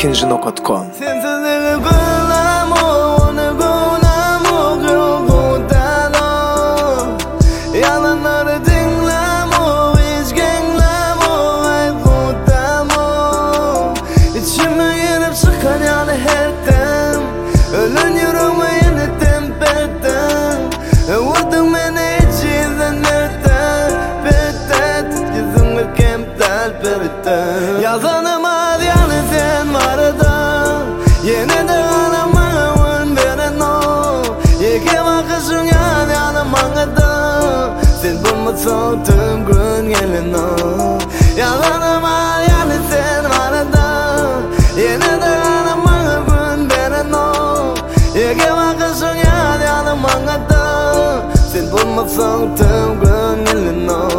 ikinci.com. Yazanım adyanı sen varada yine de alamağın veren o yeke bakışın adyanı mağada sen bulmasın tüm gün gelin o yazanım adyanı sen varada yine de alamağın veren o yeke bakışın adyanı mağada sen bulmasın tüm gün gelin o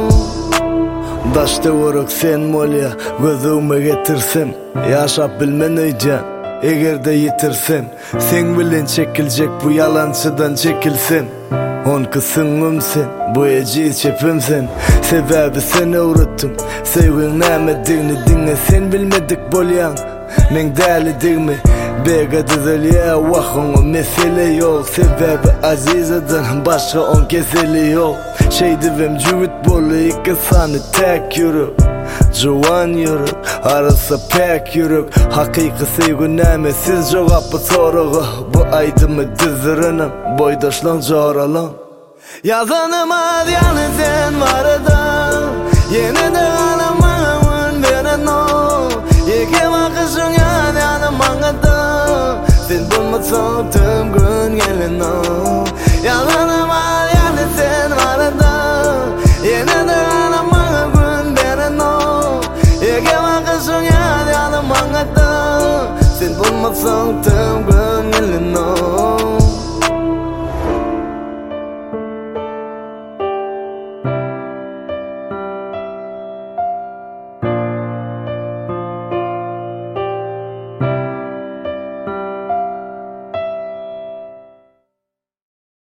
Daşta vuruk sen molya gözüme getirsem yaşap bilmen öýcan egerde yitirsem sen bilen çekilecek bu yalançıdan çekilsem on kısımım sen bu eci çepim sen sebebi seni uğrattım sevgin nämedigini dinle sen bilmedik bolyan men däli digmi bega düzelýä wagtyňa mesele ýok sebebi azizadan başga on keseli ýok Şeydivim cüvit bolu iki sani tek yürük Juwan yürük arasa pek yürük Hakiki sevgi näme siz jogapy sorugy Bu aýdymy düzürünüm boýdaşlaň joralan Yazanım adyanı sen varada yine de alamağın veren o Yeke bakışın adyanı mağada sen bulmasın tüm gün gelin o Yazanım adyanı sen varada yine de alamağın veren o Yeke bakışın adyanı mağada sen bulmasın tüm gün gelin o